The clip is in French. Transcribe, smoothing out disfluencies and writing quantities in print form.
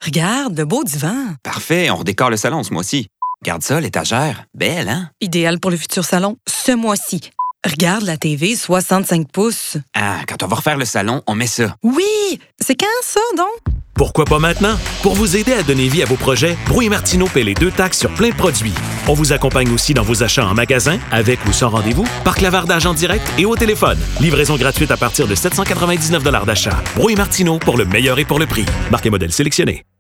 Regarde, le beau divan. Parfait, on redécore le salon ce mois-ci. Regarde ça, l'étagère. Belle, hein? Idéal pour le futur salon, ce mois-ci. Regarde la TV 65 pouces. Ah, quand on va refaire le salon, on met ça. Oui! C'est quand ça, donc? Pourquoi pas maintenant? Pour vous aider à donner vie à vos projets, Brouille Martineau paie les 2 taxes sur plein de produits. On vous accompagne aussi dans vos achats en magasin, avec ou sans rendez-vous, par clavardage en direct et au téléphone. Livraison gratuite à partir de 799 $ d'achat. Brouille Martineau pour le meilleur et pour le prix. Marque et modèle sélectionnés.